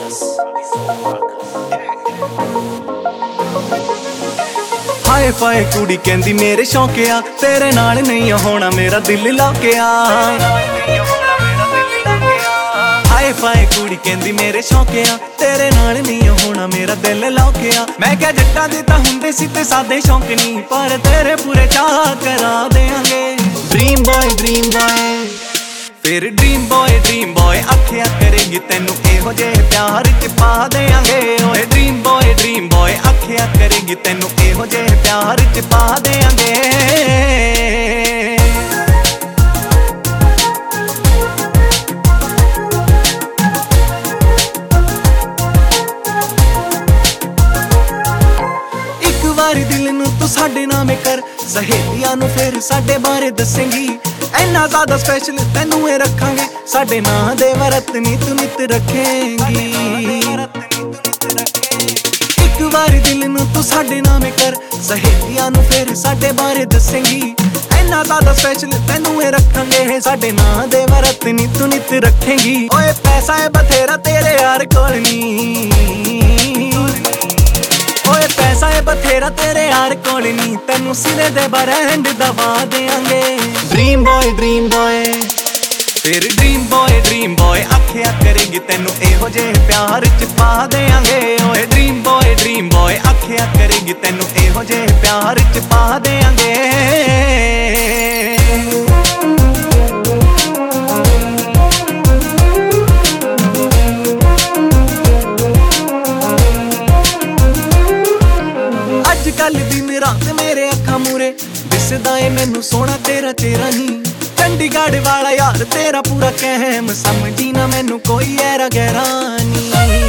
हाय फाय कुड़ी कहंदी मेरे शौकिया तेरे नाल नहीं होना मेरा दिल लौकिया। हाय फाय कुड़ी कहंदी मेरे शौकिया तेरे नाल नहीं होना मेरा दिल लौकिया। मैं क्या जट्टां दे तां हुंदे सी ते सादे शौक नहीं पर तेरे पूरे चाह करा देंगे। ड्रीम बॉय फिर ड्रीम बॉय आखिया करेगी तेनू एहो जे प्यार च पा देंगे। ओए ड्रीम बॉय आखिया करेगी तेनू एहो जे प्यार च पा देंगे। एक बारी दिल नू तू साडे नामे कर सहेलियां नू फिर साडे बारे दसेंगी। इन्ना ज्यादा स्पेशल तेनू रखांगे साडे नां दे वरत नी तू नित रखेंगी। एक बारी दिल नू तू साडे नामे कर सहेलियां नू फिर साडे बारे दसेंगी। इन्ना ज्यादा स्पेशल तेनू रखांगे साडे नां दे वरत नी तू नित रखेंगी। ओए पैसा है बथेरा तेरे यार कोल नी, ओए पैसा है बथेरा तेरे यार कोल नी तेनू सिरे दे ब्रांड दवा देंगे। ड्रीम बॉय फिर ड्रीम बॉय आखिया करेगी तेनू एहो जे प्यार च पा देंगे। ओए ड्रीम बॉय आखिया करेगी तेनू एहो जे प्यार च पा देंगे। अजकल दिन रात मेरे अखां मूरे दिसदा ए मैनू सोहना तेरा चेहरा नी। चंडीगढ़ वाला यार तेरा पूरा कहम समझी ना मैनू कोई ऐरा गैरा नी।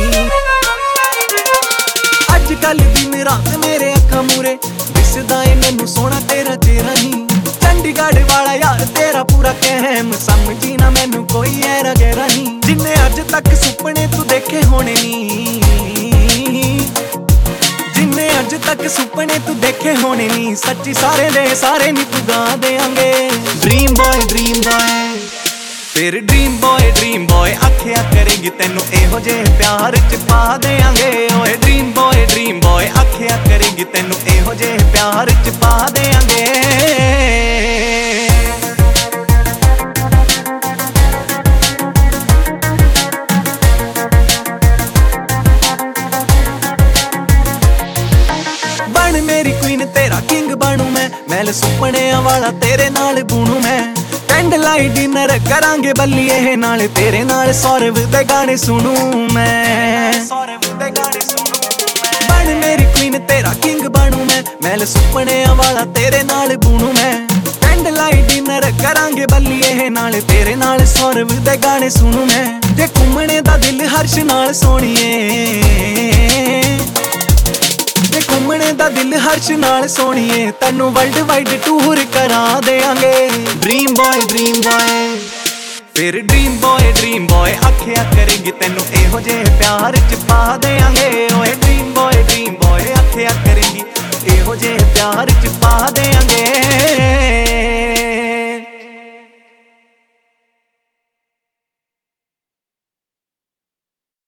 अजकल दिन रात मेरे अखां मूरे दिसदा ए मैनू सोहना तेरा चेहरा नी। चंडीगढ़ वाला यार तेरा पूरा कहम समझी ना मैनू कोई ऐरा गैरा नी। जिन्ने अज तक सुपने तू देखे होने नी, जिन्ने अज तक सुपने तू देखे होने नी सच्ची सारे दे सारे नी तू गा देंगे। ड्रीम बॉय फिर ड्रीम बॉय आखिया करेगी तेनू एहो जे प्यार च पा देंगे। ओए ड्रीम बॉय आखिया करेगी तेनू एहो जे प्यार च पा देंगे। मेरी क्वीन तेरा किंग बनू मैं महल सुपनियां वाला तेरे नाल बुनू मैं। कैंड लाइट डिनर करांगे बल्लिए नाल तेरे नाल सौरव दे गाने सुनू मैं। बन मेरी क्वीन तेरा किंग बनू मैं महल सुपनियां वाला तेरे नाल बुनू मैं। कैंड लाइट डिनर करांगे बल्लिए नाल तेरे नाल सौरव दे गाने सुनू मैं। जे घूमने दा दिल हर्ष नाल सोनिए, घूमने दा दिल हर्ष नाल सोनिए तेनू वर्ल्ड वाइड टूर करा देंगे। ड्रीम बॉय फिर ड्रीम बॉय आखिया करेगी तेनू एहो जे प्यार च पा देंगे। ओए